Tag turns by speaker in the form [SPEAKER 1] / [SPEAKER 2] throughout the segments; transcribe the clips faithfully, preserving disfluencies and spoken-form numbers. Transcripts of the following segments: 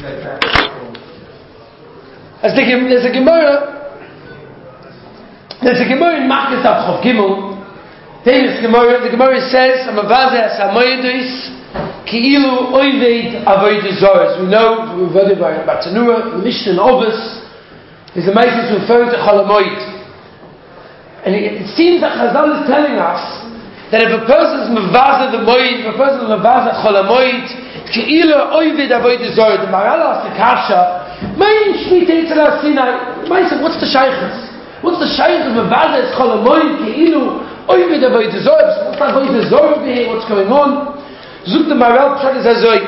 [SPEAKER 1] As the, there's a Gemara, there's a Gemara in Machkas of Chav Gimel, famous Gemara. The Gemara says, "Amavazeh Samoyedis Ki'ilu Oived Avodah Zarah." We know we've read about Batanura, the Mishnah in Obus. Is the Ma'ases referring to Cholamoid, and it, it seems that Chazal is telling us that if a person is Mavazeh the Moed, if a person is Mavazeh Cholamoid, Ki'ilu Oived Avodah Zarah. The Maral asked the Kasha. Mein Shmita Yitzhak Sinai. What's the shaykhs? What's the shaykhs of Mavazeh Cholamoid Ki'ilu Oived Avodah Zarah? What's that Avodah Zarah over here? What's going on? Zuk the Maral Pshat is Hazoi.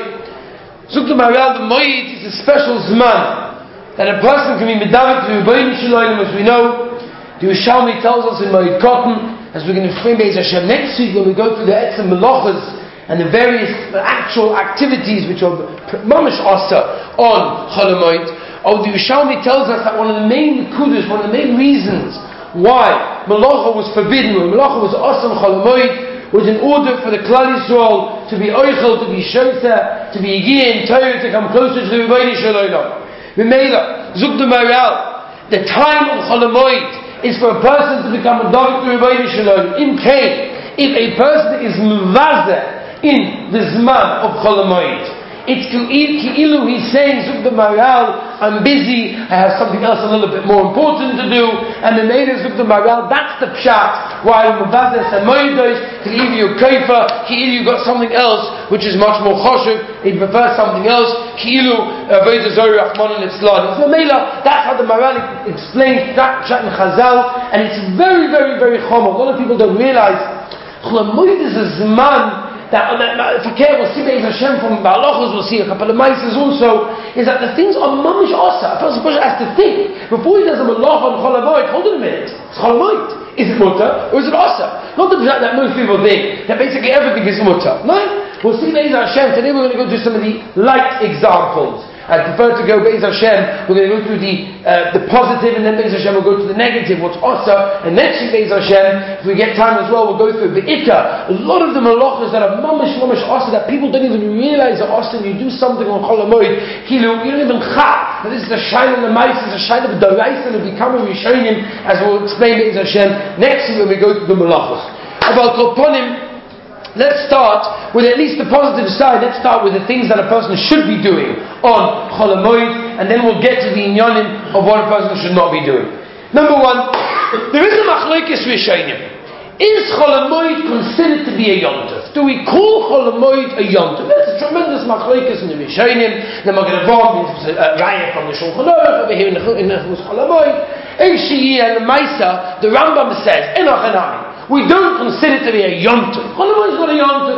[SPEAKER 1] Zuk the Maral the Moed is a special Zman that a person can be medavik to Rebbeinu Shalom, as we know. The Yerushalmi tells us in Moed Katan, as we're going to explain Be'ez Hashem next week when we go through the Etzem Melachas and the various actual activities which are mamish asa on Cholamoid. Oh, the Yerushalmi tells us that one of the main kudos, one of the main reasons why Melacha was forbidden, when Melacha was asa on Cholamoid, was in order for the Klal Yisrael to be oichel, to be shota, to be yigiyah in Torah, to come closer to the Rebbeinu Shalom. Remela, Zuk the Maral, the time of Cholamoid is for a person to become a David to Rebbeinu Shalom. In Cain, if a person is Mavazeh in the Zman of Cholamoid, it's Ki'ilu, he's saying, Zuk the Maral, I'm busy, I have something else a little bit more important to do, and the main is Zuk the Maral, that's the pshat, while Mavazeh Samoidos, Ki'ilu you Kaifa, Ki'ilu you got something else, which is much more choshev, he prefers something else, Ki'ilu, Avodah Zarah, Rahman and Itzlan. It's Mamela, that's how the Maral explains that pshat in Chazal, and it's very, very, very chomer. A lot of people don't realize, Cholamoid is a Zman, that, that Fakir will see Be'ez Hashem from Ba'alochos, we'll see a couple of Maises also, is that the things are mamish asa. A person has to think, before he does a Malach on Cholamoid, hold on a minute, it's Cholamoid. Is it mutter, or is it asa? Not the fact that most people think, that basically everything is mutter. No, we'll see Be'ez Hashem. Today we're going to go through some of the light examples. I prefer to go Be'ez Hashem, we're going to go through the uh, the positive, and then Be'ez Hashem we'll go to the negative, what's asa, and next week Be'ez Hashem, if we get time as well, we'll go through the Ika. A lot of the malachas that are mamish, mamish asa, that people don't even realize are asa, and you do something on Cholamoid, you don't even chap, but this is a shine on the mice, it's a shine of the Daraisa, and become a Rishonim, as we'll explain Be'ez Hashem next week when we go through the malachas. About Kolponim, let's start with at least the positive side. Let's start with the things that a person should be doing on Cholamoid, and then we'll get to the inyanim of what a person should not be doing. Number one, there is a machlokes rishonim. Is Cholamoid considered to be a yontif? Do we call Cholamoid a yontif? There's a tremendous machlokes in the rishonim. The Magen Avraham is a raya from the Shulchan Aruch over here in the Cholamoid. Eishi and the Maisa, the Rambam says, Enochanami. We don't consider it to be a yontif. Cholamoid is not a yontif.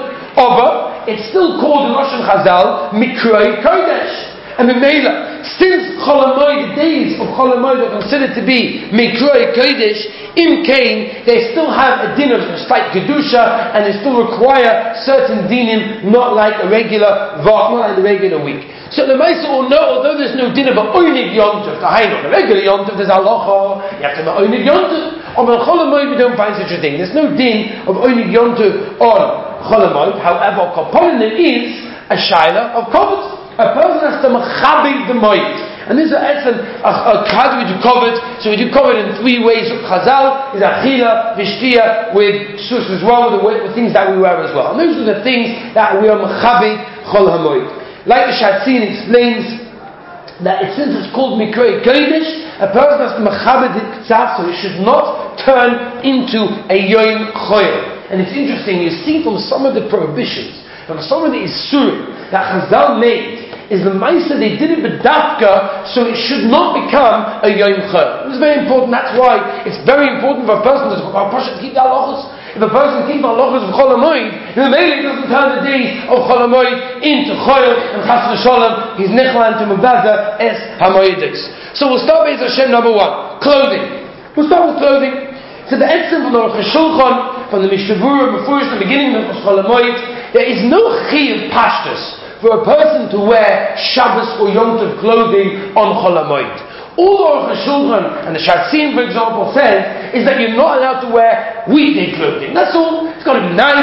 [SPEAKER 1] But it's still called in Russian Chazal Mikroi Kodesh. And Memela, since Cholamoid, the days of Cholamoid are considered to be Mikroi Kodesh, in Cain, they still have a din of slight Kedusha, and they still require certain dinim, not like a regular Vach, not like the regular week. So the Maisa will know, although there's no din of an Oinig Yontif, the Haino, the regular Yontif, there's Halacha, you have to have an Oinig Yontif. On Cholamoid, we don't find such a thing. There's no din of Oinig Yontif on Cholamoid. However, Koponim is a shaila of Kovet. A person has to machabig the moed. And this is a, a, a how do we do Kovet? So we do Kovet in three ways. Chazal is achila, vishtia, with sus as well, with the, with the things that we wear as well. And those are the things that we are machabig Chol HaMoed. Like the Shatzin explains, that it, since it's called Mikroi Kodesh, a person has to machabed it k'tzav, so it should not turn into a Yom Choyel. And it's interesting, you see from some of the prohibitions, from some of the Isurim that Chazal made, is the Maisa they did it b'dafka, so it should not become a Yom Choyel. This is very important. That's why it's very important for a person to keep the halachos. If a person keeps the halachos of Cholamoid, then maybe it doesn't turn the days of Cholamoid into Choyel, and Chas v'Sholem, he's nichlan to Mevazeh es hamoyedis. So we'll start with Hashem number one, clothing. We'll start with clothing. So the Etzem from the Aruch HaShulchan, from the Mishnah Berurah, before the beginning of Cholamoid, there is no chiv pashtus for a person to wear Shabbos or Yom Tov clothing on Cholamoid. All the Aruch HaShulchan and the Shatzin, for example, says is that you're not allowed to wear weekday clothing. That's all. It's got to be nice. It's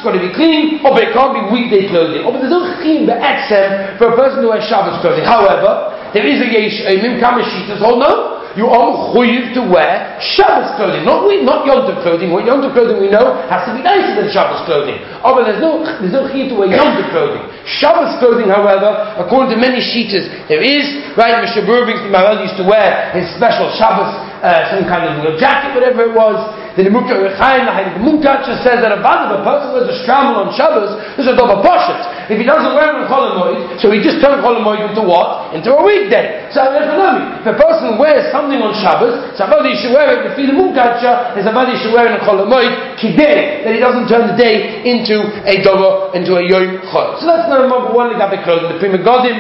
[SPEAKER 1] got to be clean, or it can't be weekday clothing. Or there's no chiyuv be'etzem for a person to wear Shabbos clothing. However, there is a yesh, a mim kamashitas, hold no. You are mechuyev to wear Shabbos clothing, not we, not Yom Tov clothing. What Yom Tov clothing we know has to be nicer than Shabbos clothing. Oh, but there's no there's no chiyuv to wear Yom Tov clothing. Shabbos clothing, however, according to many shitas, there is right. Mishnah Berurah brings the Maharal used to wear his special Shabbos, uh, some kind of little jacket, whatever it was. The Nimukah Rechaim, the Munkacha says that a bad if a person wears a strammel on Shabbos, there's a double poshet. If he doesn't wear it on Chol Hamoed, so he just turned Chol Hamoed into what? Into a weekday. So if a person wears something on Shabbos, so he should wear it. If the Munkacha is about he should wear it on Chol Hamoed, kidei, that he doesn't turn the day into a double, into a Yom Chol. So that's number one. The Gabi clothing. The Pri Megadim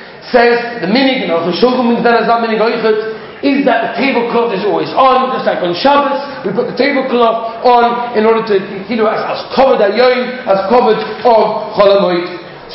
[SPEAKER 1] says the minig and also Shulchan means that as a minig oichet. Is that the tablecloth is always on, just like on Shabbos, we put the tablecloth on in order to, you know, as, as covered ayoyim, as covered of Chol Hamoed.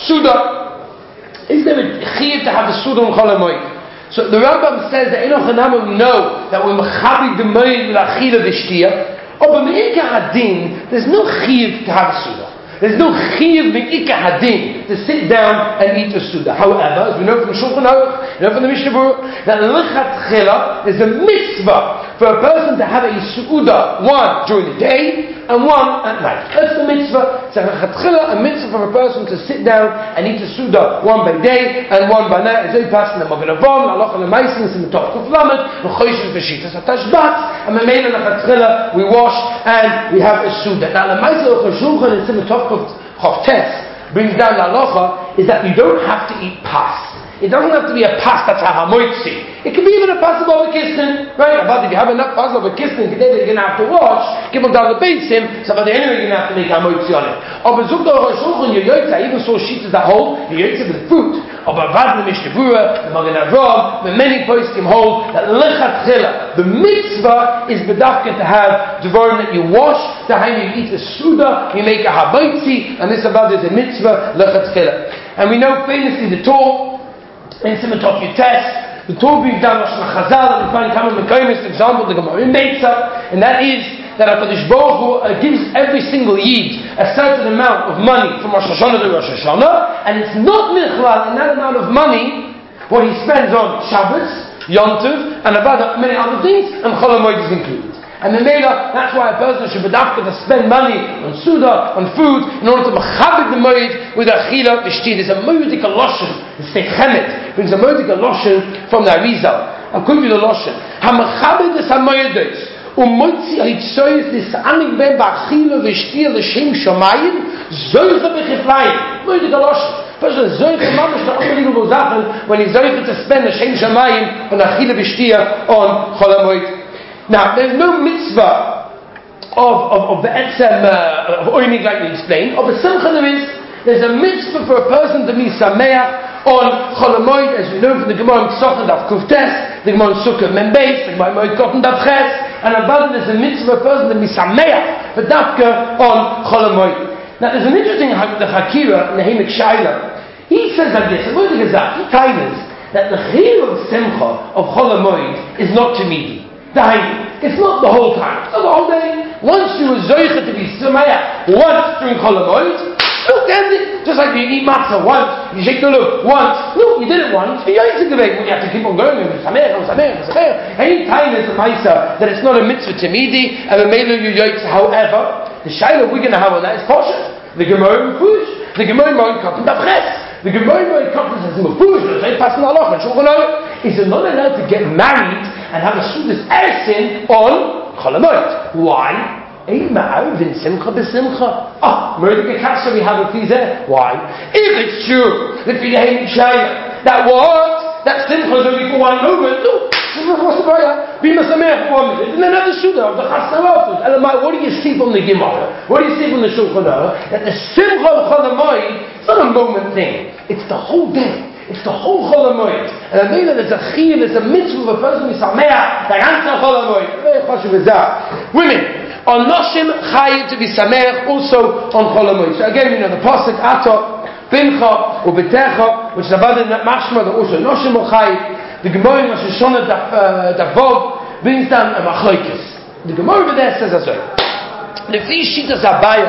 [SPEAKER 1] Suda, is there a chiyuv to have the Suda on Chol Hamoed? So the Rambam says that in Ochanam we know that we're mechabig the moed with achila v'shtia, but me'ikar hadin, there's no chiyuv to have a Suda. There's no chiyuv me'ikar hadin to sit down and eat a Suda. However, as we know from Shulchan Aruch, you know from the Mishnah Berurah, that lechatchila is a mitzvah for a person to have a Suda, one during the day and one at night. That's the mitzvah. It's a lechatchila, a mitzvah for a person to sit down and eat a Suda, one by day and one by night. As they pass in the Magen Avraham, Halacha L'Maisen, in the Tov Kuf Lamed, V'choishes V'shitas HaTashbat, and Memela lechatchila, we wash and we have a Suda. Now, L'Maisen L'Chashulchan in the Tov Kuf Tes brings down the halacha is that you don't have to eat pas. It doesn't have to be a pas that's a hamoitzi. It can be even a pas of a kisnin, right? But if you have enough pas of a kisnin, today you're going to have to wash, give them down the base him, so but anyway you're going to have to make a hamoitzi on it. Or bezuk the Shulchan your yoytza, I even saw sheets that hold your yoytza with fruit. Or bavad the Mishnah Berurah, the Magen Avraham, the many poskim hold that lechatchila, the mitzvah is bedafka to have dvarim that you wash, the time you eat a suda, you make a hamoitzi, and this about is a mitzvah lechatchila. And we know famously the Torah. In Simon Tov Yutes, the Torah brings down Lashon Chazal, and we find common Mekayim, for example, the Gemara in Beitzah, and that is that HaKadosh Baruch Hu uh, gives every single Yid a certain amount of money from Rosh Hashanah to Rosh Hashanah, and it's not Michlal in that amount of money what he spends on Shabbos, Yom Tov, and about many other things, and Chol Hamoed is included. And the Mela, that's why a person should be dafka to spend money on Suda, on food, in order to mechabit the moed with achila v'shti. There's a moedik loshen, it's Chemet, brings a moedik loshen from the Arizal. I'll quote you the loshen. Ha-mechabit is ha-moedes, u'moitzi ha-hitzoyes nis'anik ben ba'achila v'shti l'shem shamayim, zoycha b'chiflayim. Moedik loshen. Person is zoycha mamash to unbelievable zachen when he's zoycha to spend l'shem shamayim on achila v'shti on Chol Hamoed. Now, there's no mitzvah of of, of the etzem uh, of oinig like we explained. Of the simcha there is, there's a mitzvah for a person to be sameach on Chol Hamoed, as we know from the Gemara in Ksochan Daf Kuf Tes, the Gemara in Sukkah Mem Beis, the Gemara in Moed Katan Daf Ches, and above there's a mitzvah for a person to be sameach for dafka on Chol Hamoed. Now, there's an interesting the Hakira in the Heimek Shaila. He says like this, what is that? He tells us that the chiyuv of simcha of Chol Hamoed is not to me. It's not the whole time. It's not the whole day. Once you were zoicha to be sameach once during Chol Hamoed, look, end it. Just like you eat matzah once, you shake the look once. Look, you did it once. You have to keep on going. Sameach, sameach, sameach. Any time there's a ma'isa that it's not a mitzvah to midi and a meilu you yoytz. However, the shayla we're going to have on that is poshet. The Gemara in Fush, the Gemara in Moed Katan Daf Ches. The Gemara in Moed Katan says in Fush, they pass in halacha and Shulchan Aruch. Is not allowed to get married and have a sudas ersin on Chol Hamoed. Why? Ein ma'arvin simcha b'simcha. Ah, Mordechai Kasha we have a fizeh. Why? If it's true that for the Heimek Shaila that what that simcha is only for one moment. No, what's the prayer? Be masameh for one minute, and then have the suda of the Chasnarot. What do you see from the Gemara? What do you see from the Shulchan Aruch? That the simcha of Chol Hamoed is not a moment thing. It's the whole day. It's the whole Chol Hamoed. And I mean that there's a chiyuv, there's a mitzvah of a person who is sameach, like answer Chol Hamoed. Very chashuv is that. Women, on noshim chayiv to be sameach, also on Chol Hamoed. So again, you know, the pasuk ato, pincha, ubetecha, which is about in that mashma, that also noshim chayiv. The Gemara in Rosh Hashanah Daf Vav brings down a machlokes. The Gemara over there says as well. The three shitas Abaya,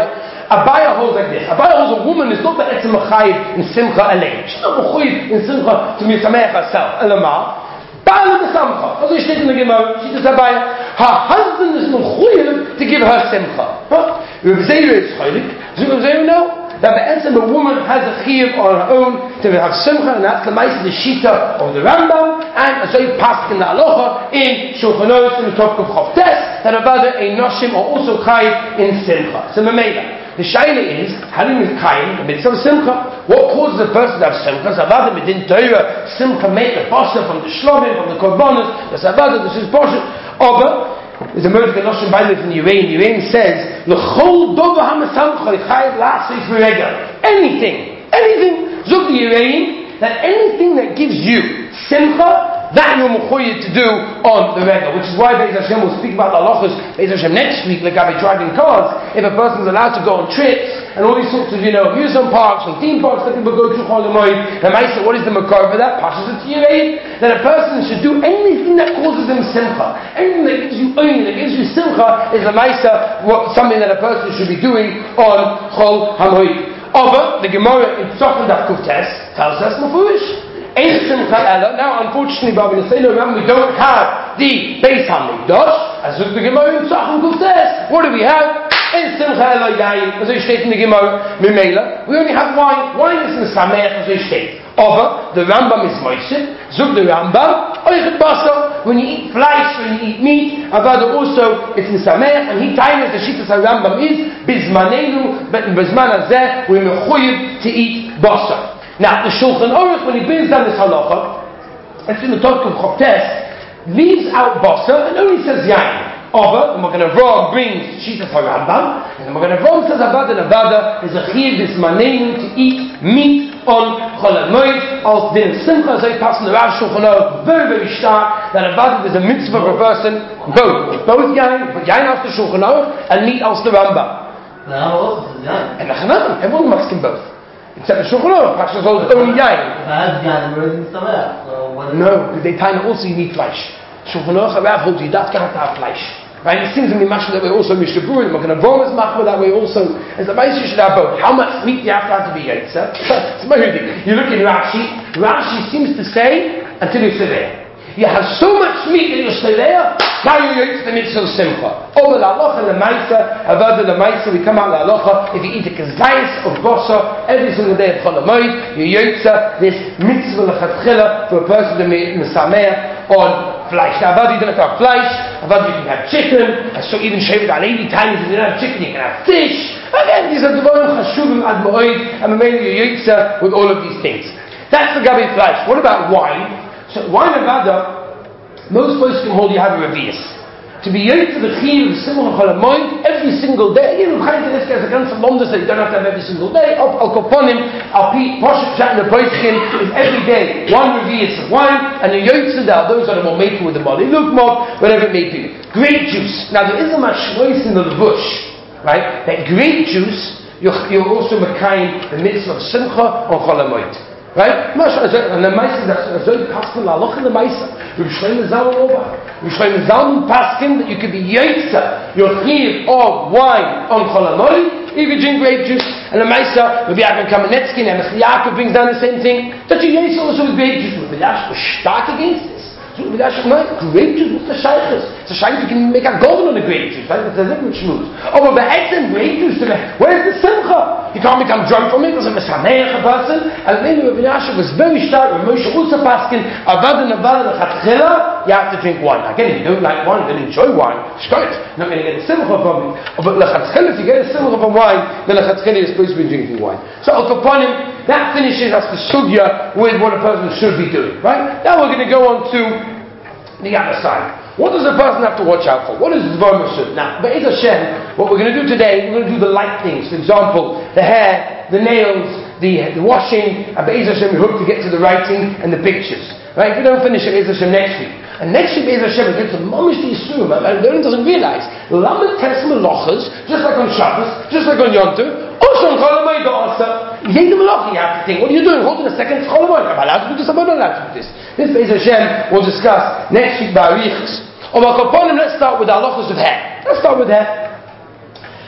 [SPEAKER 1] Abaya holds like this. Abaya holds a woman is not the etzem mechayiv in simcha alein. She's not mechayiv in simcha to misameach herself. Elamah. Baal b'samcha. Also, steht in the Gemara. She says Abaya. Her husband is mechayiv to give her simcha. Huh? Rav Zeira is chaylik. Does Rav Zeira know that the a woman has a chiyuv on her own to have simcha, and that's the ma'aseh the shita of the Rambam, and as they passed in the halacha in Shulchan Aruch in the top of Chavtes that about a noshim are also chayiv in simcha. So Mamela, the shaila is how do you chayiv the mitzvah of simcha? What causes a person to have simcha? Savada midin Torah simcha make a pasha from the shlomim, from the korbanos. The savada this is pasha. Over there's a murder Noshim Bailit in Yerein. Yerein says, L'chol dova ha'mesamcha l'chayiv la'asif v'regel. Anything, anything, zog the Yerein, that anything that gives you simcha, that you're mechuyev to do on the regel. Which is why Be'ez Hashem will speak about the halachos, Be'ez Hashem next week, like I'll be driving cars, if a person's allowed to go on trips, and all these sorts of, you know, amusement parks and theme parks that people go to Chol Hamoed, and I say, what is the makar for that? Pashas it to Yerein. That a person should do anything that causes him simcha. Anything that gives you oin, that gives you simcha, is a ma'isa, something that a person should be doing on Chol Hamoed. Over, the Gemara in Tzachon Daf Kuftes tells us mafurish. Ein simcha ela. Now, unfortunately, Rabbi Nasseinu, we don't have the Beis Hamikdash. As with the Gemara in Tzachon Kuftes, what do we have? Ein simcha ela yayin. As we state in the Gemara, Mimela, we only have wine. Wine is in the Sameach, as we state. Over, the Rambam is Moishe. Zug the Rambam, oichet basar. When you eat flesh, when you eat meat, avada also it's in Sameach, and he time as the Shittas Rambam is bizmanenu, but in bizman hazeh we're mechuyev to eat basar. Now the Shulchan Aruch, when he brings down this halacha, it's in the talk of Choptes, leaves out basar and only says yain. Over, and we're going to Avram brings Shittas Rambam, and then we're going to Avram says avada and avada is a chiyuv bizmanenu to eat meat on Chol Hamoed, al din simcha, as I pass in the Rav Shulchan Aruch, very very stark that avada is a mitzvah for a person, both, both yain, but yain after Shulchan Aruch, and meat after Rambam.
[SPEAKER 2] No, yain.
[SPEAKER 1] And Nachanam, everyone must in both. Except the Shulchan Aruch, Pashas holds only yain.
[SPEAKER 2] If I had yain, we're in Sameach, so what is
[SPEAKER 1] no, because they time also you need flesh. Shulchan Aruch, Rav holds you, that's got to have flesh. Right? It seems to me mashal that way also Mishnah Berurah, we're going to Avram is machmir that way also. As the Ma'aseh you should have both. How much meat do you have to have to be yotzer? It's my thing. You look in Rashi, Rashi seems to say until you're severe. You have so much meat in your severe, now you're yotzer the mitzvah simcha. Over the halacha and the ma'aseh, avada the ma'aseh, we come out the halacha, if you eat a kazayis of basar every single day of Chol Hamoed, you're yotzer this mitzvah l'chatchila for a person to be mesameach on flesh. Now, avada you don't have to have flesh, avada you can have chicken, so even Shevet Alevi times if you don't have chicken, you can have fish. Again, these are devarim chashuvim ad ma'od, and mainly you're yotzer with all of these things. That's the gabi flesh. What about wine? So wine avada, most folks can hold you have a revius. To be yotzer the chiyuv of simcha Chol Hamoed every single day. You know, kind of this guy's a ganze lomdas that you don't have to have every single day. Al koponim, al pi poshet chat in the poiskin is every day one revius of wine, and the yotzer that those are the more making with the body, look more, whatever it may be. Grape juice. Now there is a mashlois in the bush, right? That grape juice you're, you're also mekayim the mitzvah of simcha on Chol Hamoed. Right? And the Maisa, that's a paskin, la loch in the Maisa. Reb Shlomo Zalman Auerbach. Reb Shlomo Zalman paskin that you could be yotzer your chiyuv of wine on Chol Hamoed, you could drink grape juice. And the Maisa, Rabbi Yaakov Kamenetsky and Rabbi Yaakov brings down the same thing. That you yotzer also with grape juice. Rabbi Yaakov was stark against this. So Rabbi Yaakov, no, grape juice, what's the shaykhs? It's a shaykh, you can make a golden on the grape juice, right? It's a liquid schmooze. Oh, but be'etzem grape juice, where's the simcha? You can't become drunk from it, because I'm a sameach a person. And then Rabbi Yaakov was very stark, Rabbi Moshe Usa Paskin, avada navada l'chatchila, you have to drink wine. Again, if you don't like wine, you don't enjoy wine, shkoit, you're not going to get a simcha from it. But l'chatchila, if you get a simcha from wine, then l'chatchila you're supposed to be drinking wine. So al kaponim, that finishes us the sugya with what a person should be doing, right? Now we're going to go on to the other side. What does a person have to watch out for? What is Dvar Masud? Now, Be'ez Hashem, what we're going to do today, we're going to do the light things. For example, the hair, the nails, the, the washing, and Be'ez Hashem, we hope to get to the writing and the pictures. Right? If we don't finish it, Be'ez Hashem next week. And next week, Be'ez Hashem, we get to Mamish Yisroel. The one doesn't realize, Lamed Tes Melochas, just like on Shabbos, just like on Yom Tov, also on Chol Hamoed also. Yeda Meloch, you have to think, what are you doing? Hold on a second, it's Chol Hamoed. Am I allowed to do this? Am I not allowed to do this? This Be'ez Hashem we'll discuss next week by Arichas. Let's start with the halachos of hair. Let's start with hair.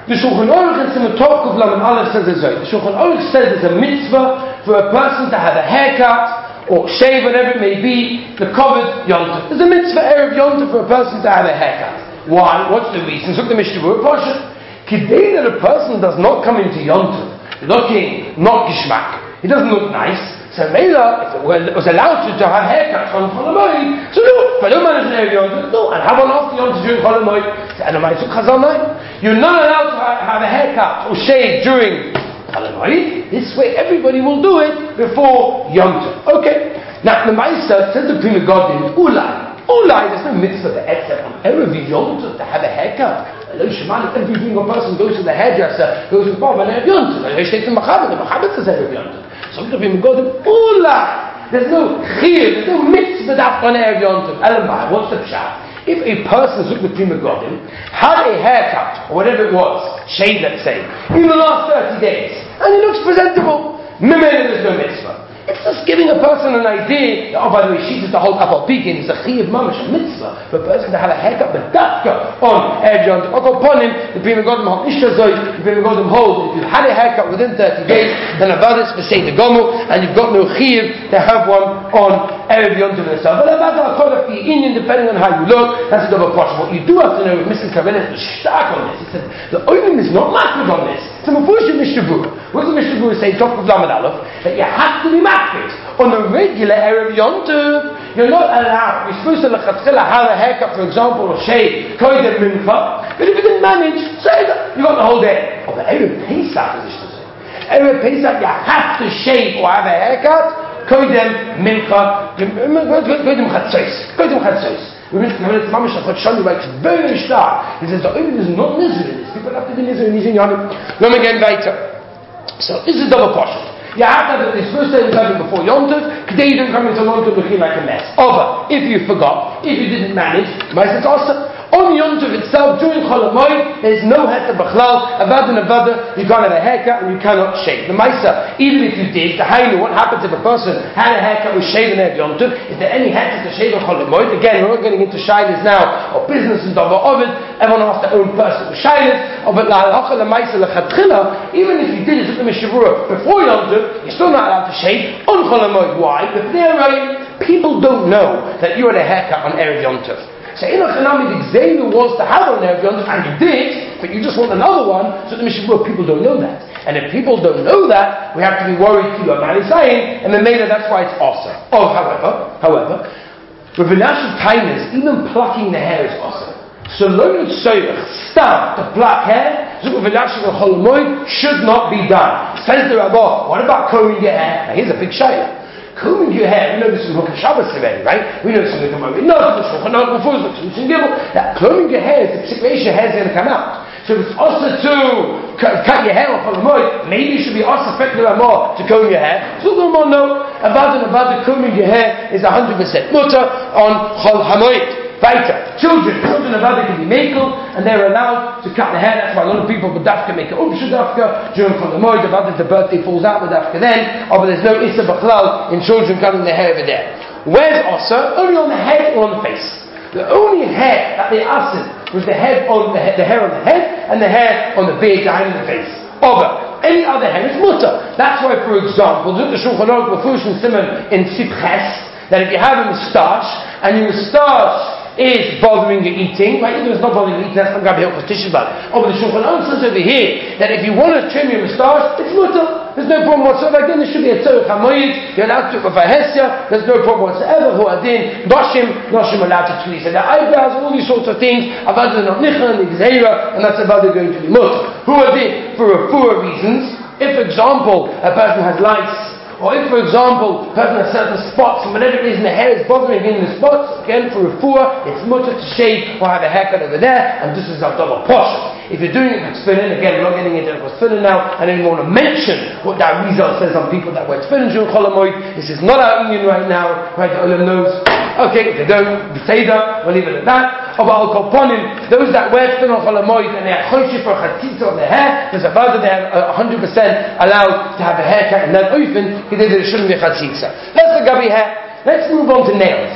[SPEAKER 1] The Shulchan Aruch in Simon Tov Kuf Lamed Aleph says as well. The Shulchan Aruch says it's a mitzvah for a person to have a haircut or shave, whatever it may be, the covered yontif. There's a mitzvah erev yontif for a person to have a haircut. Why? What's the reason? Look at the Mishnah Berurah Pasha. Kidei that a person does not come into yontif looking not gishmak. He doesn't look nice. So Mela, if it was allowed to, to have haircuts on Cholamoid, so no, but no man is an erev yontif. No, and have one after yontif during Cholamoid. And you're not allowed to have a haircut or shave during Cholamoid. This way, everybody will do it before Yom Tov. Okay. Now, the Ma'isa says the Pri Megadim, Ulai. Ulai, there's no mitzvah that except on Erev Yom Tov to have a haircut. Every single person goes to the hairdresser, goes to Bob and Erev Yom Tov. He takes the Machabit, the Machabit says Erev Yom Tov. So the Pri Megadim, Ulai. There's no chiyuv, there's no mitzvah that on Erev Yom Tov. Elamai, what's the pshat? If a person took the Pri Megadim, had a haircut, or whatever it was, shave let's say, in the last thirty days, and he looks presentable, Mimele there's no mitzvah. It's just giving a person an idea, oh by the way, she is the whole Apal Pekin, it's a chiyuv mamash, a mitzvah, for a person to have a haircut, but dafka on Erev Yom Tov. Upon him, the Pri Megadim hold Ishtazoy, the Pri Megadim hold, if you had a haircut within thirty days, then about this for say the Gomel, and you've got no chiyuv to have one on Erev Yom Tov itself. But about the Akodah fi Inyan, depending on how you look, that's a double question. What you do have to know with Mister Kavenet is stark on this. He said, the Olim is not makbid on this. It's a Mephushim Mishnah Berurah. What does Mishnah Berurah say, Top of Lamed Aleph, that you have to be makbid. On the regular Erev Yom Tov, you're not allowed. You're supposed to lechatchila have a haircut, for example, or shave, koydem mincha. But if you didn't manage, say that. You got the whole day. Oh, but Erev Pesach is to say. Erev Pesach, you have to shave or have a haircut. Koydem mincha, koydem chatzos, koydem chatzos. We miss the minutes. Mamish Achot Shani writes very stark. He says the Ovid is not Nizr in this. People have to be Nizr in Nizr Yanim. Let me get weiter. So this is double portion. You have to have this first day of having before Yom Tov. Today you don't come into Yom Tov looking like a mess. Over, if you forgot, if you didn't manage, it's awesome. On Yom Tov itself, during Chol Hamoed, there's no heter b'chlal, avada nevada, you can't have a haircut and you cannot shave. The Maisa, even if you did, the Hainu, what happens if a person had a haircut, was shaven at Yom Tov? Is there any heter to shave on Chol Hamoed? Again, we're not getting into shaylas now, or business and Dover Ovid, everyone has their own personal shaylas, or but la halacha la Maisa lechatchila, even if you did it with the Mishnah Berurah before Yom Tov, you're still not allowed to shave on Chol Hamoed. Why? But they're right, people don't know that you had a haircut on Erev Yom Tov. So in a Chanami, the Xavier was to have on Erev Yom Tov, and you did, but you just want another one, so the Mishnah Berurah, people don't know that. And if people don't know that, we have to be worried to a man is saying, and then later that's why it's awesome. Oh, however, however, with Vinash's kindness, even plucking the hair is awesome. So learning Tzorech, stam, to pluck hair, Zuk Vinash's Chol Hamoed should not be done. Says the Rabbah, what about combing your hair? Now here's a big shayla. Combing your hair, we know this from Hilchos Shabbos already, right? We know this from the Gemara. We know this from Shulchan Aruch, that combing your hair is the situation your hair's going to come out. So if it's also to cut your hair off on the moed, maybe you should be also affected more to comb your hair. So the more no, about and about the combing your hair is one hundred percent mutter on Chol Hamoed. Weiter. Children, children of other can be makel, and they're allowed to cut the hair. That's why a lot of people with dafka make an umshu dafka during Chol Hamoed. Of others, the birthday falls out with dafka then. Oh, but there's no issa b'chlal in children cutting their hair over there. Where's asa? Only on the head or on the face. The only hair that they asked was the head on the, head, the hair on the head and the hair on the beard behind the face. Over. Any other hair is mutter. That's why, for example, the Shulchan Aruch Mephush and Simon in Sipches, that if you have a moustache and your moustache is bothering your eating, right? Even if it's not bothering your eating, that's not going to be helpful tissue about it. Oh, but the Shulchan Aruch says over here that if you want to trim your moustache, it's mutter. There's no problem whatsoever. Again, there should be a tzorech hamoyed. You're allowed to do it with a hesya. There's no problem whatsoever. Who are din noshim, noshim allowed to tweeze their eyebrows, all these sorts of things. Avad not nicha and the and that's about going to be mutter. Who are din for four reasons. If, for example, a person has lice, or if, for example, a person has certain spots, and whatever reason the hair is bothering him in the spots, again, for a fuah, it's mutter to shave or have a haircut over there, and this is a double portion. If you're doing it with tefillin, again, we're not getting into it with tefillin now, and I didn't want to mention what that Rizal says on people that wear tefillin during Chol Hamoed. This is not our union right now, right? The Olam knows. Okay, if they don't, say that, we'll leave it at that. Of Al Kolponim, those that wear tefillin on Chol Hamoed and they are choshi for chatzitza on their hair, there's a buzzer they are one hundred percent allowed to have a haircut in that oifen, he did it, it shouldn't be chatzitza. Let's look at hair. Let's move on to nails.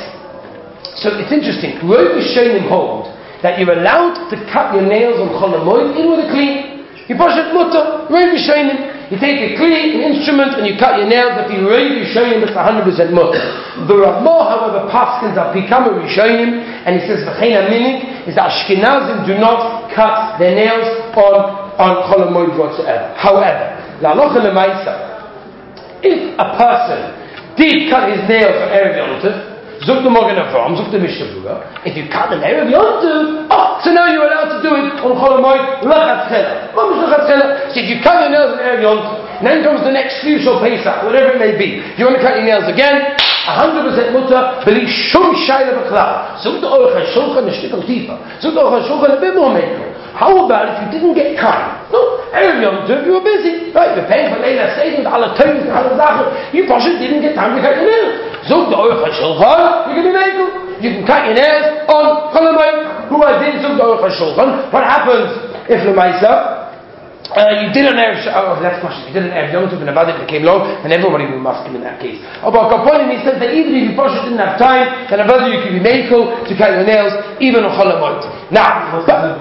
[SPEAKER 1] So it's interesting. Rov Rishonim hold that you're allowed to cut your nails on Chol Hamoed in with a clean. You push it mutter, Roiv Yishayim. You take a kli, an instrument, and you cut your nails. If you Roiv Yishayim, it's one hundred percent mutter. The Ramah, however, paskins are Pikama Yishayim, and he says, V'chein minig is that Ashkenazim do not cut their nails on, on Chol HaMoed whatsoever. However, La'alocha L'maisa, if a person did cut his nails on Erev Yom Tov, Zuk the Morgan Avram, Zuk the Mishnah Berurah. If you cut them Erev Yom Tov, oh, so now you're allowed to do it on Chol HaMoed L'Chatchila. So if you cut your nails on Erev Yom Tov, and then comes the next few Shul Pesach, whatever it may be, if you want to cut your nails again, one hundred percent mutter, believe Shum Shayla B'Chlal. Zuk the Orach HaShulchan a shtickle deeper. Zuk the Orach HaShulchan a bit more makel. How about if you didn't get time? No, Erev Yom Tov, you were busy, right? You're paying for Leila Seder with Allah Tov and Allah Zachar. You possibly didn't get time to cut your nails. Zog the Orach HaShulchan, you can be makel. You can cut your nails on Chol HaMoed. Who I did Zog the Orach HaShulchan. What happens if L'maisa uh, you did an Erev? Oh, that's question. You did an Erev Yom Tov and Abad it became long, and everybody will mask him in that case. Oh, but Kaponim, he says that even if you possibly didn't have time, then Abad you can be makel to cut your nails even on Chol HaMoed. Now, but,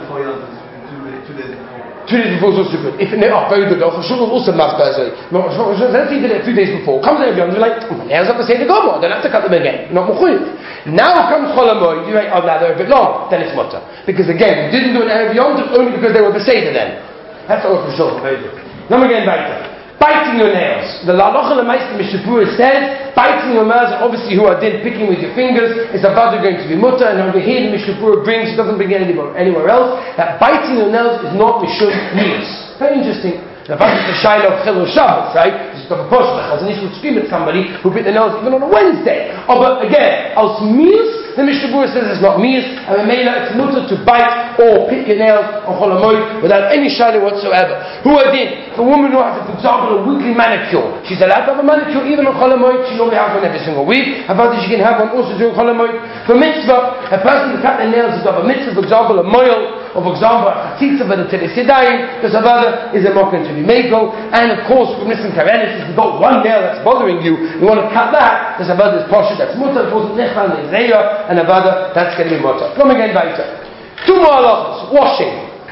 [SPEAKER 1] Two days before is also good. If no, oh, very good. Oh, Shulchan also must by say. Let's say he did it a few days before. Comes Erev Yom Tov, you're like, oh, my nails have to say the Gomor. I don't have to cut them again. Not mechuyev. Now comes Chol HaMoed. You're like, oh, now they're a bit long. Then it's mutter. Because again, you didn't do an Erev Yom Tov only because they were the Seder then. That's all for Shulchan. Very good. Now again, weiter. Biting your nails. The La'alocha L'maisa Mishnah Berurah says, biting your nails, and obviously who are did picking with your fingers, is about going to be mutter, and over here the Mishnah Berurah brings, it doesn't bring it anywhere, anywhere else, that biting your nails is not Mishum Nius. Very interesting. The fact is the Shaila of Chilul Shabbos, right? This is the proportion. The Chazanish would scream at somebody who bit their nails even on a Wednesday. Oh, but again, als Mius, the Mishnah Berurah says it's not Mius, and the Mela, it's mutter to bite or pick your nails on Chol HaMoed without any Shaila whatsoever. Who I did? For a woman who has, for example, a weekly manicure. She's allowed to have a manicure even on Chol HaMoed. She normally has one every single week. How about she can have one also during Chol HaMoed? For mitzvah, a person who cut their nails is of a mitzvah, for example, a moil, or for example, a chatzitza for the Teres Yadayim, because Havada is a mokken to be mako, and of course, for Nissan Karenis, if you've got one nail that's bothering you, you want to cut that, because Havada is poshet, that's mutter, it wasn't nechlan, it's zeya, and Havada, that's going to be mutter. Come again, weiter. Two more halachas, washing.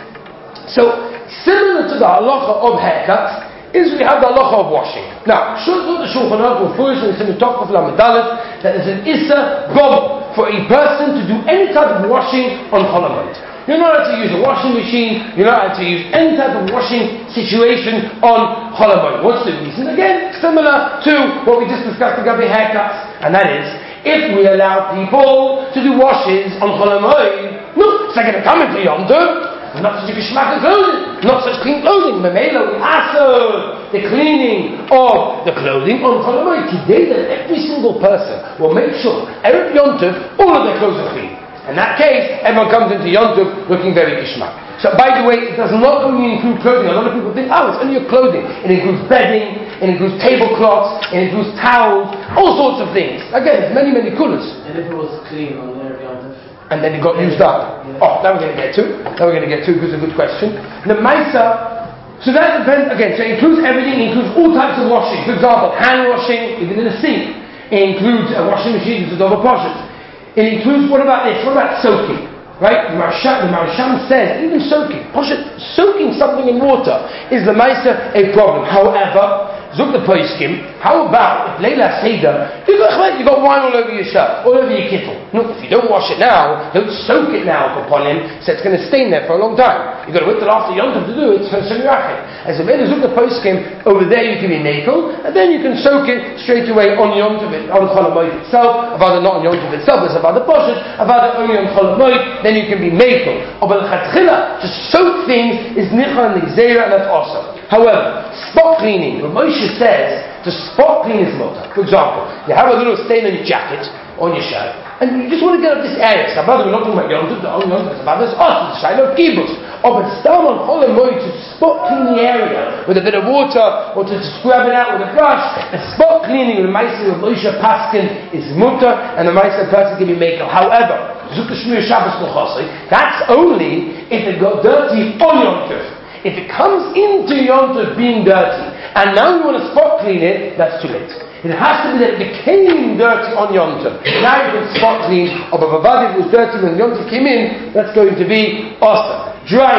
[SPEAKER 1] So, similar to the halacha of haircuts, is we have the halacha of washing. Now, Shulchan the Shulchan Aruch refers in the top of Lamed Dalet that there's an issa gom for a person to do any type of washing on Chol HaMoed. You're not allowed to use a washing machine, you're not allowed to use any type of washing situation on Chol HaMoed. What's the reason? Again, similar to what we just discussed regarding haircuts, and that is, if we allow people to do washes on Chol HaMoed, no, it's not going to come into Yom Tov. Not such a geschmack of clothing, not such clean clothing. Memela, we also the cleaning of the clothing on Chol HaMoed. Today, that every single person will make sure Erev Yom Tov, all of their clothes are clean. In that case, everyone comes into Yom Tov looking very geschmack. So, by the way, it does not only include clothing. A lot of people think, oh, it's only your clothing. It includes bedding, it includes tablecloths, it includes towels, all sorts of things. Again, it's many, many colours.
[SPEAKER 2] And if it was clean on Erev Yom Tov?
[SPEAKER 1] And then it got used up. Yeah. Oh, that we're going to get to. That we're going to get to because it's a good question. The Maisa, so that depends, again, so it includes everything, it includes all types of washing. For example, hand washing, even in a sink. It includes a washing machine, it's a double poshets. It includes, what about this? What about soaking? Right? The Marsham, the Marsham says, even soaking, poshet, soaking something in water is the Maisa a problem. However, Zuk the Poiskim, how about if Leila Seder, you got, you got wine all over your shirt, all over your kittel. No, if you don't wash it now, don't soak it now upon him, so it's going to stain there for a long time. You've got to wait till after Yom Tov to do it, for Shemirachet. As a Leila Zuk the Poiskim, over there you can be nakel, and then you can soak it straight away on Yom Tov, on Chol HaMoed itself, about not on Yom Tov itself, it's about the poshet, about only on Chol HaMoed, then you can be nakel. Or by the Chatchila, to soak things is Nicha and Nigzera, and that's awesome. However, spot cleaning, what Moshe says, to spot clean is mutter. For example, you have a little stain on your jacket, on your shirt, and you just want to get up this area. So, we're not talking about Yom Tov, the only Yom Tov is about this, us, it's a Shiloh of Kibbutz. Or but start on Chol HaMoed to spot clean the area with a bit of water, or to scrub it out with a brush. A spot cleaning with the Maisa of Moshe Paskin is mutter, and the Maisa person can be makel. However, that's only if it got dirty on Yom Tov. If it comes into Yom Tov being dirty, and now you want to spot clean it, that's too late. It has to be that it became dirty on Yom Tov. Now you can spot clean, or if it was dirty when Yom Tov came in, that's going to be awesome. Drying.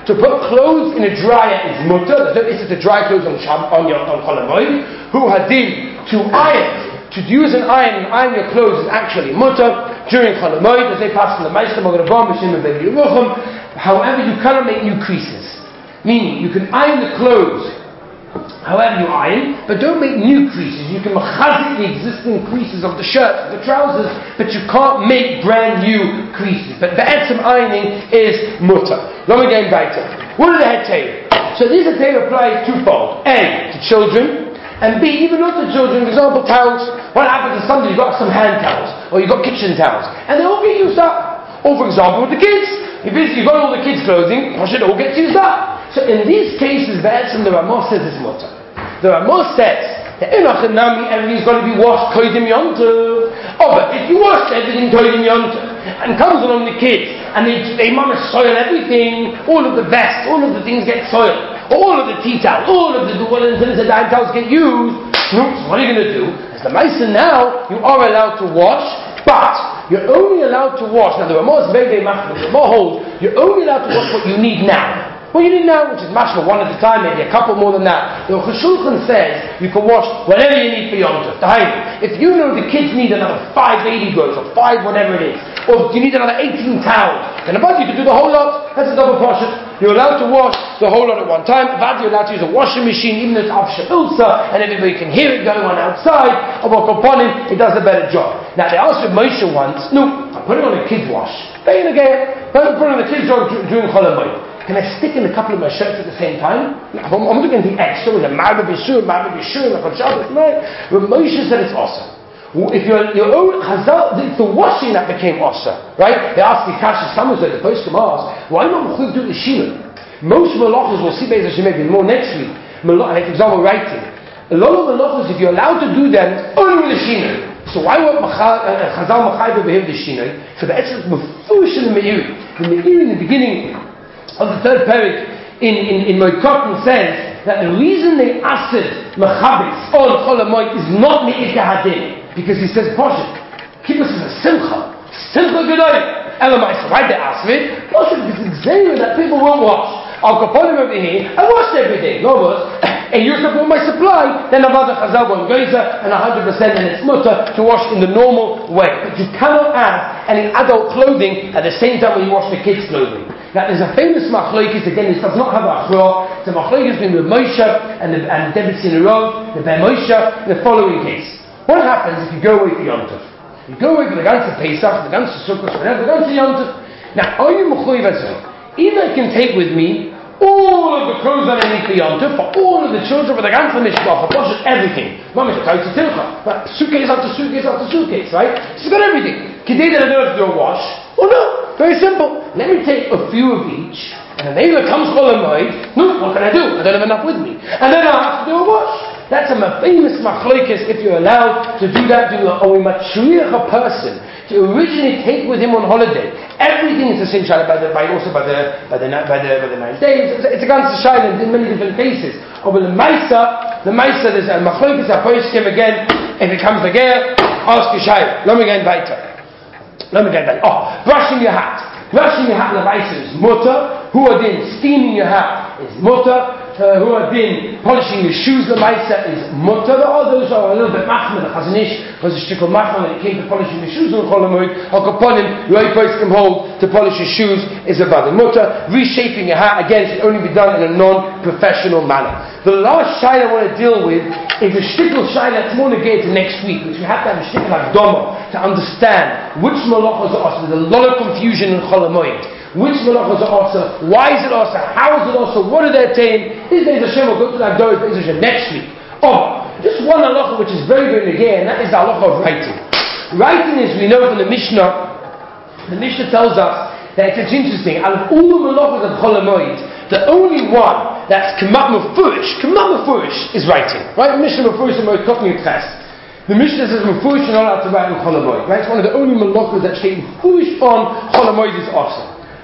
[SPEAKER 1] To put clothes in a dryer is mutter. This is to dry clothes on Shab- on your on Chol Hamoed. Hu hadin to iron, to use an iron and iron your clothes is actually mutter during Chol Hamoed, as they pass from the Meister Magrabam Mishim and Ben Yerucham. However, you cannot make new creases. Meaning, you can iron the clothes however you iron, but don't make new creases. You can machazik the existing creases of the shirt, of the trousers, but you can't make brand new creases. But be'etzem ironing is mutter. Let me get back to what did the head tell you? So these head apply twofold. A, to children, and B, even not to children. For example, towels. What happens if somebody you've got some hand towels, or you've got kitchen towels, and they all get used up? Or for example, with the kids. If you've got all the kids' clothing, it all gets used up. So in these cases, be'etzem the Ramah says it's mutter. The Ramah says that Enochinami, everything's got to be washed kodim yontif. Oh, but if you wash everything kodim yontif, and comes along the kids, and they they mama soil everything, all of the vests, all of the things get soiled, all of the tea towels, all of the duwalins and the dime towels get used. So what are you going to do? As the Mason now, you are allowed to wash, but you're only allowed to wash. Now the Ramah is very very machmir. The Ramah holds you're only allowed to wash what you need now. What you need now, which is mashma one at a time, maybe a couple more than that. The Cheshulchan says you can wash whatever you need for Yom Tov. If you know the kids need another five baby grows or five whatever it is, or you need another eighteen towels, then about you can do the whole lot. That's a double portion. You're allowed to wash the whole lot at one time. About you're allowed to use a washing machine, even though it's Avsha Ilsa, and everybody can hear it going on outside. Or upon him, it does a better job. Now they asked Moshe once, no, I'm putting on a kid's wash. They in again, put on the kid's wash during Chol Hamoed. Can I stick in a couple of my shirts at the same time? I'm, I'm looking at the extra with a Ma'abah B'Shur, Ma'abah B'Shur, like on Shabbos. No, but Moshe said it's awesome. If you're your own Chazal, it's the washing that became awesome, right? They asked the Kasha Samus, like the post asked, why not Mechuv do the Shinoi? Most Malachos will see Be'ez Hashem maybe more next week. Like for example, writing. A lot of Malachos, if you're allowed to do them, only with the Shinoi. So why would Chazal Machayv behave the Shinoi? So the essence of Mefush in the Meir, the Meir in the beginning of the third parak in in, in Moikotin says that the reason they asked Mechabes on Chol Hamoed is not Me'ika Hadin, because he says Poshet Kibbutz is a Simcha Simcha Gedolim Elamai. So why they ask it? Poshet, because it's exactly that people won't wash. I'll go upon him over here I wash every day. No worse. And use up all my supply, then I've had a Chazal and Geyser and a hundred percent and it's mutter to wash in the normal way. But you cannot add any adult clothing at the same time when you wash the kids' clothing. Now there's a famous machlokes, again this does not have a achra, it's a machlokes between the Moshe and the and David Sinarov, the Ben Moshe, in the following case. What happens if you go away for Yom Tov? You go away for the ganze Pesach, the ganze Sukkot, whatever, the ganze Yom Tov. Now, are you mechuyev azeh? Either I can take with me all of the clothes that I need for Yom Tov, for all of the children, for the ganze mishpach, for Poshet, everything. Mamish, I to tilcha, but suitcase after suitcase after suitcase, right? She's got everything. Kedei that I don't have to do a wash. Oh no, very simple. Let me take a few of each, and then Eila comes Chol Hamoed. No, what can I do? I don't have enough with me, and then I'll have to do a wash. That's a famous machlokes. If you're allowed to do that, do a matriach a person to originally take with him on holiday. Everything is a sin shayla by the by also by the by the by the by the nine days. It's, it's a ganze shayla in many different cases. Over the Maisa, the Maisa there's a machlokes a poskim again. If it comes again, ask your shayla. Let me get weiter. Let me get back. Oh, brushing your hat. Brushing your hat levaisa is mutter. Who are then steaming your hat is mutter. Uh, who have been polishing your shoes levaisa is mutter. All those are a little bit machmir. The Chazon Ish was a shtickle machmir when it came to polishing the shoes on Chol Hamoed. Hakaponim, Roi Poskim hold to polish your shoes is about the mutter. Reshaping your hat again should only be done in a non-professional manner. The last shayla I want to deal with is a shtickle shayla that's more negated to next week, which we have to have a shtickle like Doma to understand which malachos are awesome. There's a lot of confusion in Chol Hamoed. Which malachos are awesome? Why is it awesome? How is it awesome? What are they attain? This Be'ez Hashem will go to that Doris Be'ez Hashem next week. Oh, just one halacha which is very very negay, and that is the halacha of writing. Writing is, we know from the Mishnah, the Mishnah tells us that it's interesting. Out of all the malachos of Chol Hamoed, the only one that's Kemat Mefurish, Kemat Mefurish is writing. Right? Mishnah Mefurish and Moed Kotni Ches. The Mishnah says Mefurish are not allowed to write on Chol Hamoed. Right? It's one of the only malachos that say Mefurish on Chol Hamoed is awesome.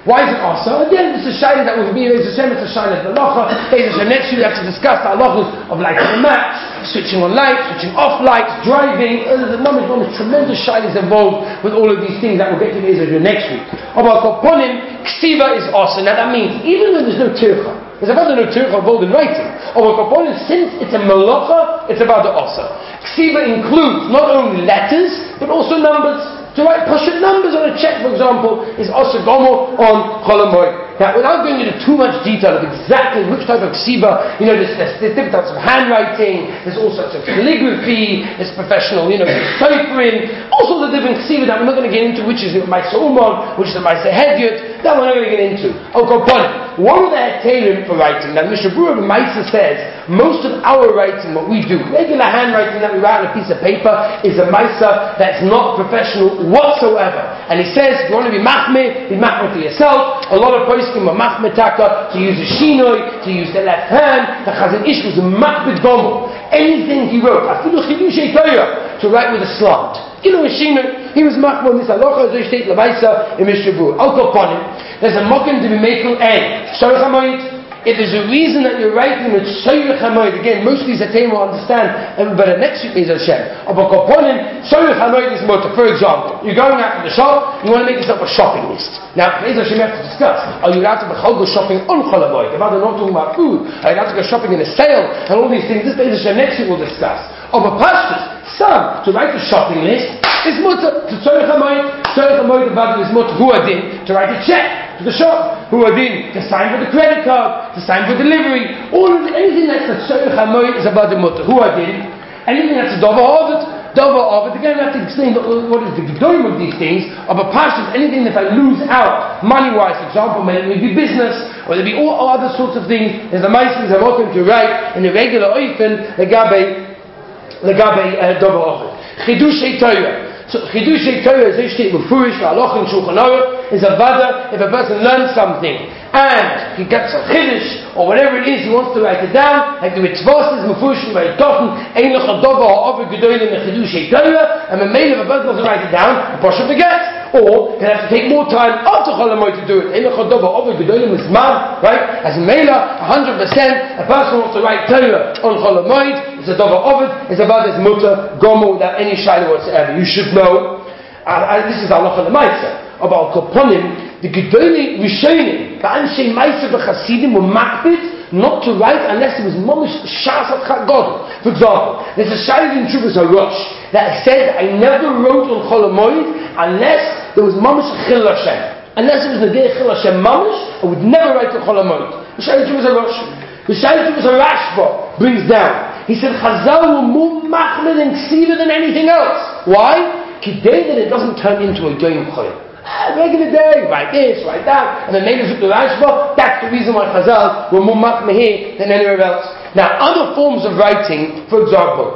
[SPEAKER 1] Why is it also? Again, it's a shayla that will be Be'ez Hashem, it's a shayla of the halacha. Be'ez Hashem, next year we have to discuss the halachas of lighting the match, switching on lights, switching off lights, driving. Uh, there's a number of tremendous shaylas involved with all of these things that we'll get to Be'ez Hashem next week. About Koponim, ksiva is also. Now that means, even when there's no tircha, there's about no tircha involved in writing. About Koponim, since it's a malacha, it's about the osa. Ksiva includes not only letters, but also numbers. To write Pashut numbers on a check, for example, is also gomo on Cholamoid. Now, without going into too much detail of exactly which type of ksiva, you know, there's, there's, there's different types of handwriting, there's all sorts of calligraphy, there's professional, you know, ciphering, all sorts of different ksiva that we're not going to get into, which is the Maisa Umon, which is the Maisa Hedyot, that we're not going to get into. I'll go upon it. What are the heterim for writing? Now, Mishnah Berurah Maisa says, most of our writing, what we do, regular handwriting that we write on a piece of paper, is a Maisa that's not professional whatsoever. And he says, if you want to be machmeh, be machmeh to yourself. A lot of poskim were machmeh taka, to use the shinoi, to use the left hand. The Chazon Ish was a machmeh gomo. Anything he wrote, afilu chidushei Torah, to write with a slant. You know, a shinoi, he was machmeh on this halacha, as they state lemaisa in Mishnah Berurah. I'll go upon him. There's a mokum to be making a Shorach HaMoed. If there's a reason that you're writing with Shorach HaMoed, again, most of these Atayim will understand, and but next week is Hashem. But Koponim, Shorach HaMoed is motor. For example, you're going out to the shop, you want to make yourself a shopping list. Now, Be'ez Hashem, you have to discuss. Are you allowed to go shopping on Chol HaMoed? If I'm not talking about food, are you allowed to go shopping in a sale? And all these things, this Be'ez Hashem next week we'll discuss. Of a pashtus, some, to write a shopping list, is mutter. To Shorach HaMoed, Shorach HaMoed about is mutter. Who are din? To write a check to the shop, who are in to sign for the credit card, to sign for delivery, all of the, anything that's a Shorach HaMoed is about the mutter. Who are in? Anything that's a Dover Ovid, Dover Ovid. Again, I have to explain what is the gedolim of these things. Of a pashtus, anything that I lose out money-wise, for example, maybe business, or there be all, all other sorts of things. There's a ma'asim that I'm welcome to write in a regular oifen legabe legabe Dover Ovid. Chidushei Torah. So Chidushei Torah is ishti b'furish v'aloch in Shulchan Aruch is a vada if a person learns something and he gets a chiddush or whatever it is he wants to write it down, like the mitzvos is mefurish v'ayitochen ein lech adova ha'over gedolim in Chidushei Torah, and the mail of a person doesn't write it down, the person forgets. Or he'll have to take more time after Chol HaMoed to do it. Ein lech adova ha'over gedolim is man, right? As a mailer, one hundred percent, a person wants to write Torah on Chol HaMoed, it's a Dover Ovid, it's about his mutter, gomo, without any shayla whatsoever. You should know, uh, uh, this is halacha l'maisa, about Koponim, the Gedolei Rishonim, the Anshe Maisa v'Chasidim were makbid not to write unless it was momish shas at God. For example, there's a shayla in Truvas HaRosh that said, I never wrote on Chol HaMoed unless there was momish chil Hashem. Unless it was Nadeh chil Hashem momish, I would never write on Chol HaMoed. The shayla in Truvas HaRosh. The shayla in Truvas HaRashba brings down, he said, Chazal were more machmir and ksiva than anything else. Why? Kidei that it doesn't turn into a goyim choyim. Ah, regular day, write this, write that, and then maybe the Rashba, that's the reason why Chazal were more machmir here than anywhere else. Now, other forms of writing, for example,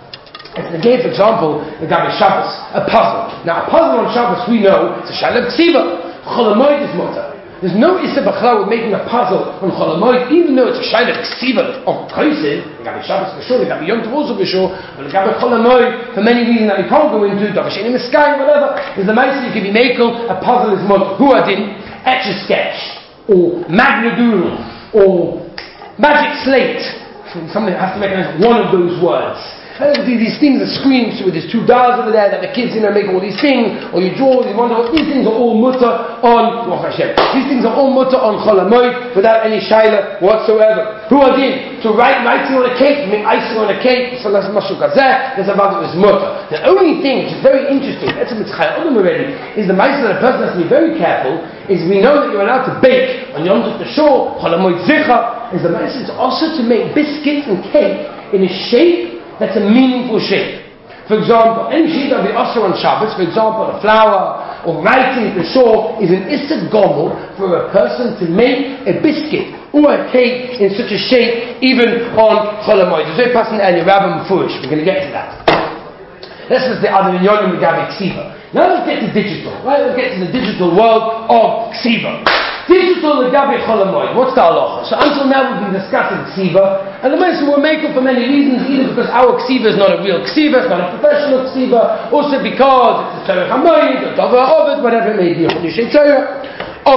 [SPEAKER 1] as the game, for example, the Gabi Shabbos, a puzzle. Now, a puzzle on Shabbos, we know, it's a shayla ksiva. Chol HaMoed is mutter. There's no issa b'chala with making a puzzle on Chol HaMoed, even though it's a shayla ksiva of Kaisid, the Gabi Shabbos for sure, the Gabi Yom Tov also for sure, but the Gabi Chol HaMoed, for many reasons that we can't go into, Davasheni Meskai, whatever, is the ma'aser you can be making, a puzzle is mutter. Who adin? Etch-a-sketch, or Magna Doodle, or Magic Slate. Something has to recognize one of those words. These things are screens with these two dolls over there that the kids, you know, make all these things, or you draw these wonderful. These things are all mutter on oh Hashem. These things are all mutter on Chol HaMoed without any shayla whatsoever. Who are in to write writing on a cake, make icing on a cake? So that's mashu kazeh. There's about it is mutter. The only thing which is very interesting, that's a mitzchay odom already, is the ma'aser that a person has to be very careful. Is we know that you're allowed to bake on Yom Tov Tashor, Chol HaMoed Zicha. Is the ma'aser is also to make biscuits and cake in a shape that's a meaningful shape. For example, any shape that we also on Shabbos, for example, a flower or writing for sure, is an issa gomel for a person to make a biscuit or a cake in such a shape, even on Chol HaMoed. There's a person Eli Rabbi Mefurish. We're going to get to that. This is the other Inyonim Gabi Ksiva. Now let's get to digital. Right? Let's get to the digital world of Ksiva. Digital Gabi Chol HaMoed. What's the halacha? So until now we've been discussing Ksiva, and the Ma'aser were making for many reasons, either because our Ksiva is not a real Ksiva, it's not a professional Ksiva, also because it's a Shorach HaMoed, a Dover Ovid, whatever it may be, Chidushei Torah. Oba.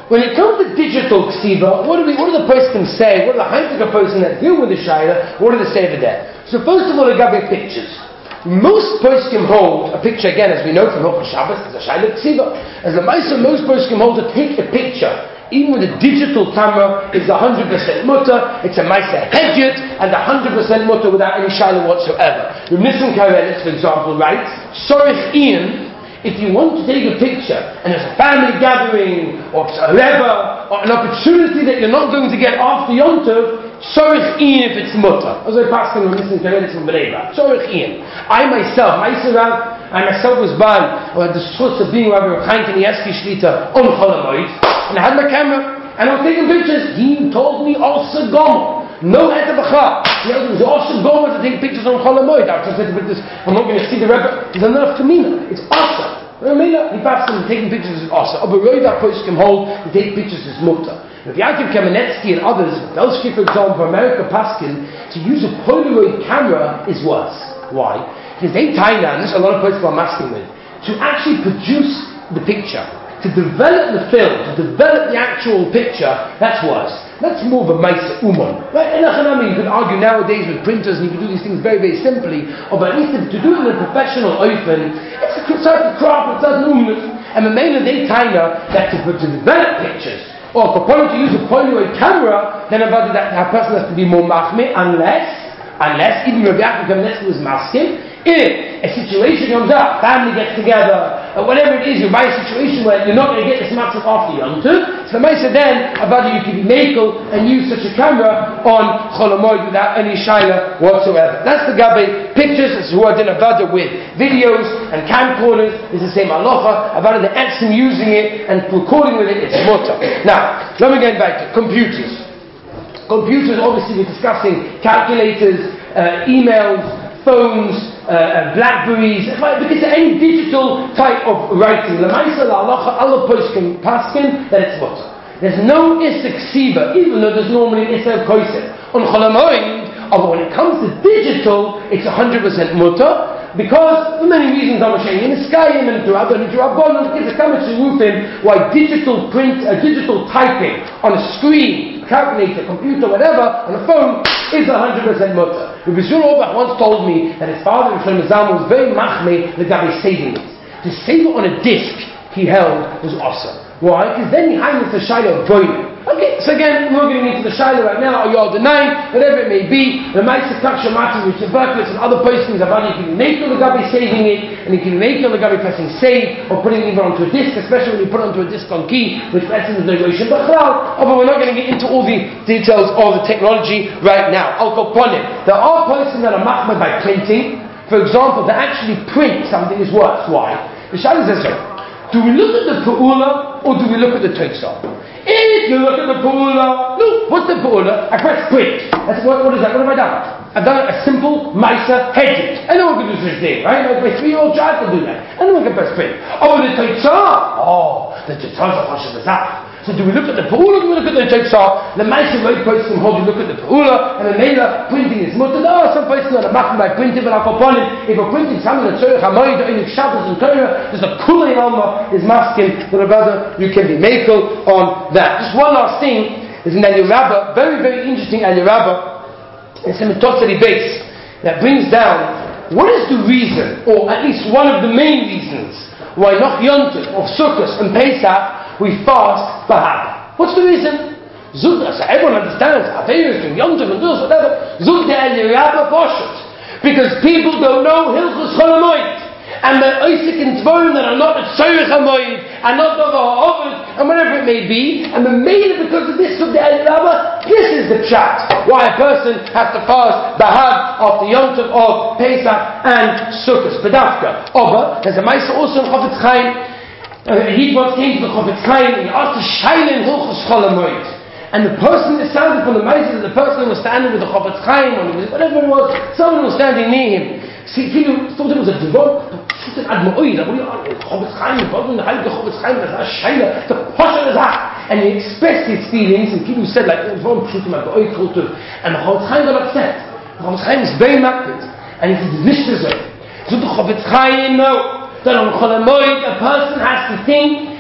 [SPEAKER 1] when it comes to digital ksiva, what do we, what do the person say? What do the high-tech person that deal with the shaila? What do they say over there? So first of all, they got their pictures. Most poskim hold a picture, again, as we know from Hilchos Shabbos, is a shaila ksiva. As the Maisa, most poskim hold to take a picture, even with a digital camera, is one hundred percent mutter. It's a Maisa hedjit and one hundred percent mutter without any shaila whatsoever. Rav Nissen Karelis, for example, writes, Sorich Ian, if you want to take a picture and there's a family gathering or a rebbe or an opportunity that you're not going to get after Yom Tov, Sorich Ian if it's mutter. As I pass on listening to it from Bnei Brak. Sorich Ian. I myself, myself, I myself was by or had the source of being Rabbi Chaim Kanievsky Shlita on Chol HaMoed, and I had my camera and I was taking pictures. He told me also Gomer. No head of a chap. It was also Gomer to take pictures on Chol HaMoed. After I said pictures, I'm not going to see the Rebbe. There's enough Kamina. It's awesome. He passed him taking pictures is awesome. Aber Roida Poskim hold, he take pictures is mutter. If Yaakov Kamenetsky and others, Belsky for example, America Paskin, to use a Polaroid camera is worse. Why? Because they tie down, this a lot of people are masking with, to actually produce the picture, to develop the film, to develop the actual picture, that's worse. That's more of a Maisa Uman. Right? You could argue nowadays with printers and you can do these things very, very simply, or but at least to do it in a professional open, it's a certain craft, it's a certain umnus, and the main of they kind of that to, to develop pictures, or for someone to use a Polaroid camera, then about that, that person has to be more machmir, unless, unless, even Rabbi Yaakov Kamenetsky was masking, if a situation comes up, family gets together, or whatever it is, you buy a situation where you're not going to get this matzah after Yom Tov, so the Maisa then, about you can be makel and use such a camera on Chol HaMoed without any shaila whatsoever. That's the Gabe pictures, as who are done avada with videos and camcorders, is the same halacha, avada the action using it and recording with it, it's mutter. Now, let me get back to computers. Computers, obviously we're discussing calculators, uh, emails, phones, uh, Blackberries, because any digital type of writing, Lamaisa la'alacha ala poskim paskin, that it's mutter. There's no isek siva, even though there's normally an isek koisek. On Chol HaMoed, although when it comes to digital, it's one hundred percent mutter, because for many reasons I'm saying in the sky and in the Rabban and Rabban, it's a kamach rufin why digital print, uh, digital typing on a screen, calculator, computer, whatever, on a phone is one hundred percent mutter. Rabbi Shmuel Auerbach once told me that his father, Shlomo Zalman, was very machmei the guy saving it. To save it on a disc he held was awesome. Why? Because then he had the shaila of boiling. Okay, so again, we're getting into the shaila right now, or you're denying, whatever it may be, the Maisa Takshamati, which the Berkowitz and other persons have you can make the Gabi saving it, and you can make the Gabi pressing save, or putting it even onto a disc, especially when you put it onto a disc on key, which essence is regulation. But but we're not going to get into all the details of the technology right now. I'll go upon it. There are persons that are machmir by printing. For example, to actually print something is worse. Why? The shaila says so. Do we look at the Pa'ula, or do we look at the Teitzah? If you look at the Pa'ula, look, what's the Pa'ula? I press print. That's what, what is that? What have I done? I've done a simple Maisa hedging. Anyone can do such a thing, right? Like my three-year-old child can do that. Anyone can press print. Oh, the Teitzah! Oh, the Teitzah is a Chashav Azaf. So do we look at the Pa'ula, or do we look at the Teitzah? The Maisa right person hold you look at the Pa'ula, and the Mela printing is mutter. Oh, some person on a machmir by printing, but I'll upon it. If we're printing something that's Tzorech HaMoed, or in Shabbos and Torah, there's a Kulei Alma is masking, but rather you can be makel on that. Just one last thing is in Aliyah Rabbah, very, very interesting Aliyah Rabbah, it's a Metotzari base that brings down what is the reason, or at least one of the main reasons, why Noch Yom Tov of Sukkot and Pesach we fast Bahab. What's the reason? Zug, so everyone understands Averis and Yom Tov and this, whatever. Zug the Aliyah Rabbah Poshet. Because people don't know Hilchos Chol HaMoed. And the Isaac and Tvorim that are not at Tzorech HaMoed, and not of Ha'ovid, and whatever it may be, and the main because of this of the Aliyah Rabbah, this is the chat. Why a person has to fast Bahab after Yom Tov of Pesach and Sukkot. Bedavka. Oba, there's a Maisa also in Chofetz Chaim. Uh, he once came to the Chofetz Chaim and he asked a shaila in Hilchos Chol HaMoed. And the person, it sounded from the Maisa that the person who was standing with the Chofetz Chaim, or whatever it was, someone was standing near him. See, he thought it was a devot, shooting ad ma'oid, what do you want? Chofetz Chaim, the person, the Heilige Chofetz Chaim, that's a shaila, the Pasha is that. And he expressed his feelings, and people said, like, shooting ad ma'oid, and the Chofetz Chaim got upset. The Chofetz Chaim is very makbid. And he said, Nishtazer. So the Chofetz Chaim, no. That on Chol HaMoed, a person has to think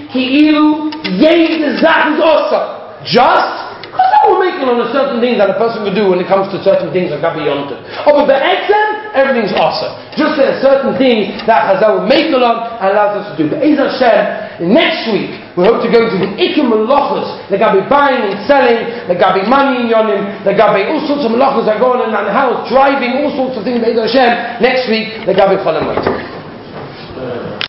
[SPEAKER 1] כאילו jede Sache is awesome. Just because I will make it on a certain things that a person can do when it comes to certain things that Gabi Yontif. Oh, but the exam, everything's awesome. Just there are certain things that Chazal will make it on and allows us to do. But Be'ez Hashem, next week, we hope to go into the Ikim Malachas, the Gabi buying and selling, the Gabi money in Yonim, the Gabi all sorts of Malachas that go on in the house, driving, all sorts of things, Be'ez Hashem. Next week, the Gabi Cholamayt.